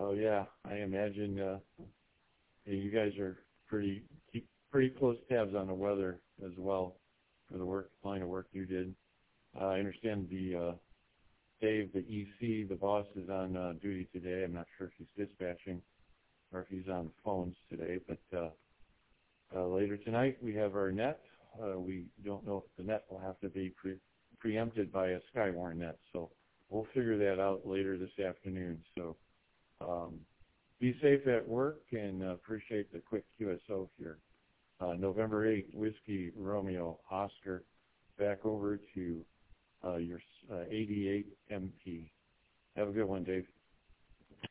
Oh yeah, I imagine you guys are keep pretty close tabs on the weather as well for the line of work you did. I understand Dave, the EC, the boss, is on duty today. I'm not sure if he's dispatching or if he's on phones today, but later tonight we have our net. We don't know if the net will have to be preempted by a Skywarn net, so we'll figure that out later this afternoon. So be safe at work and appreciate the quick QSO here. November 8th, Whiskey Romeo Oscar, back over to your 88 MP. Have a good one, Dave.